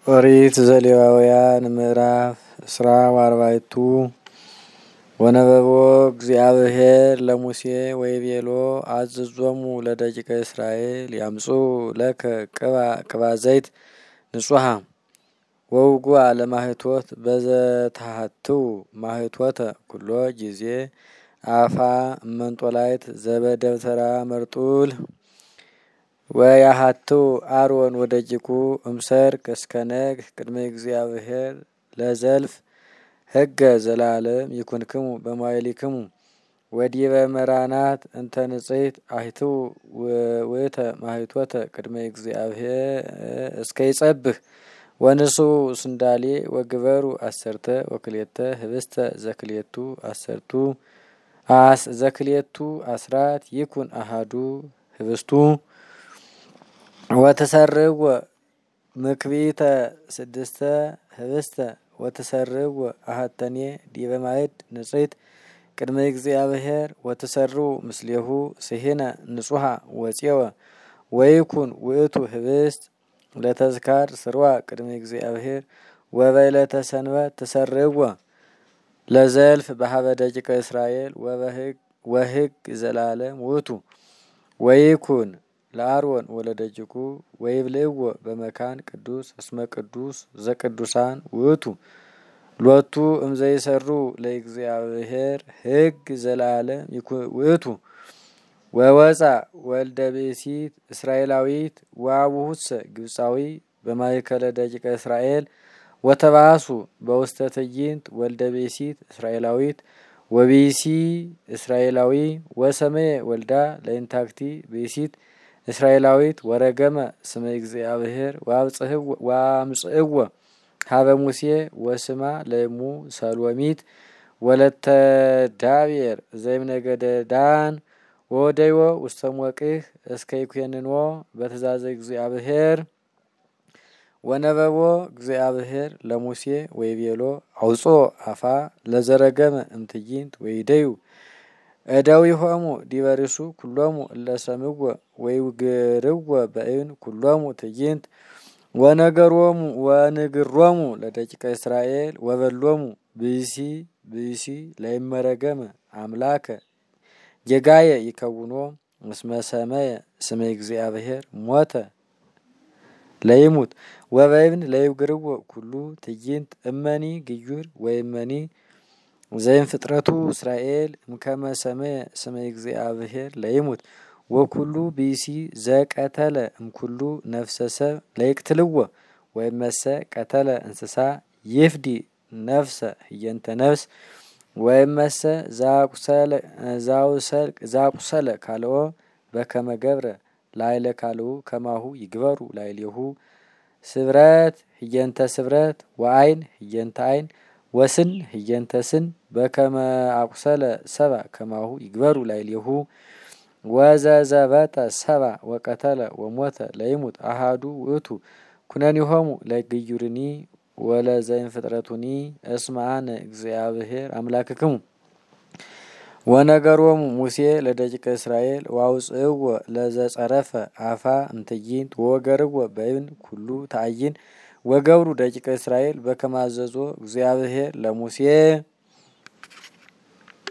ኦሪት ዘሌዋውያን ምዕራፍ 40 ወነበቦ እግዚአብሔር ለሙሴ ወይቤሎ አዘዞሙ ለደቂቀ እስራኤል ያምጹ ለከ ቅባ ዘይት ንጹሃ ወውጉ ለማህቶት በዘታህትው ማህቶተ ኩሎ ጊዜ አፋ መንጦላይት ዘበደብተራ መርጡል ወያሃቱ አሮን ወደጅኩ እምሰርክ እስከነግ ቅድመ እግዚአብሔር ለዘልፍ ህገ ዘላለም ይኩንክሙ በማይሊክሙ ወዲበ መራናት እንተ ንጽሕት አህቱ ወተ ማህቶተ ቅድመ እግዚአብሔር እስከ ይጸብህ ወንሱ ስንዳሌ ወግበሩ አሰርተ ወክሌተ ህብስተ ዘክሌቱ አሰርቱ ዘክሌቱ አስራት ይኩን አሃዱ ህብስቱ ወተሰርው ምክቢተ ስድስተ ህብስተ ወተሰርው አሃተኔ ዲበ ማዕድ ንጽሕት ቅድመ እግዚአብሔር ወተሰሩ ምስሌሁ ስሂነ ንጹሃ ወፄወ ወይኩን ውእቱ ህብስት ለተዝካር ስርዋ ቅድመ እግዚአብሔር ወበይለተ ሰንበት ተሰርው ለዘልፍ በሀበ ደቂቀ እስራኤል ወህግ ዘላለም ውእቱ ወይኩን ለአሮን ወለደጅኩ ወይብልዕዎ በመካን ቅዱስ እስመ ቅዱስ ዘቅዱሳን ውእቱ ሎቱ እምዘይሰሩ ለእግዚአብሔር ህግ ዘላለም ውእቱ ወወፃ ወልደ ብእሲት እስራኤላዊት ወአቡሁሰ ግብፃዊ በማእከለ ደቂቀ እስራኤል ወተባሱ በውስተ ትዕይንት ወልደ ብእሲት እስራኤላዊት ወብእሲ እስራኤላዊ ወሰመየ ወልዳ ለኢንታክቲ ብእሲት እስራኤላዊት ወረገመ ስመ እግዚአብሔር ወአምጽእዎ ሀበ ሙሴ ወስማ ለእሙ ሰሎሚት ወለተ ዳቤር ዘይምነገደ ዳን ወወደይዎ ውስተ ሞቅህ እስከ ይኩንንዎ በትእዛዘ እግዚአብሔር ወነበቦ እግዚአብሔር ለሙሴ ወይቤሎ አውጾ አፋ ለዘረገመ እምትዕይንት ወይደዩ እደዊሆሙ ዲበርሱ ኩሎሙ እለሰምዎ ወይውግርዎ በእብን ኩሎሙ ትዕይንት ወንግሮሙ ለደቂቀ እስራኤል ወበሎሙ ብእሲ ለይመረገመ አምላከ ጌጋየ ይከውኖ እስመ ሰመየ ስመ እግዚአብሔር ሞተ ለይሙት ወበእብን ለይውግርዎ ኩሉ ትዕይንት እመኒ ግዩር ወይመኒ ዘይም ፍጥረቱ እስራኤል እምከመ ሰመየ ስመ እግዚአብሔር ለይሙት ወኩሉ ብእሲ ዘቀተለ እምኩሉ ነፍሰ ሰብ ለይቅትልዎ ወይመሰ ቀተለ እንስሳ ይፍዲ ነፍሰ ህየንተ ነፍስ ወይመሰ ዛቁሰለ ካልኦ በከመ ገብረ ላይለ ካልኡ ከማሁ ይግበሩ ላይሌሁ ስብረት ህየንተ ስብረት ወአይን ህየንተ አይን ወስን ህየንተ ስን በከመ አቁሰለ ሰባ ከማሁ ይግበሩ ላይሌሁ ወዘዘበጠ ሰባ ወቀተለ ወሞተ ለይሙት አሃዱ ውእቱ ኩነኒሆሙ ለግዩርኒ ወለዘይን ፍጥረቱኒ እስመ አነ እግዚአብሔር አምላክክሙ ወነገሮሙ ሙሴ ለደቂቀ እስራኤል ዋውፅእዎ ለዘጸረፈ አፋ እምትዕይንት ወገርዎ በእብን ኩሉ ተአይን ወገብሩ ደቂቀ እስራኤል በከመ አዘዞ እግዚአብሔር ለሙሴ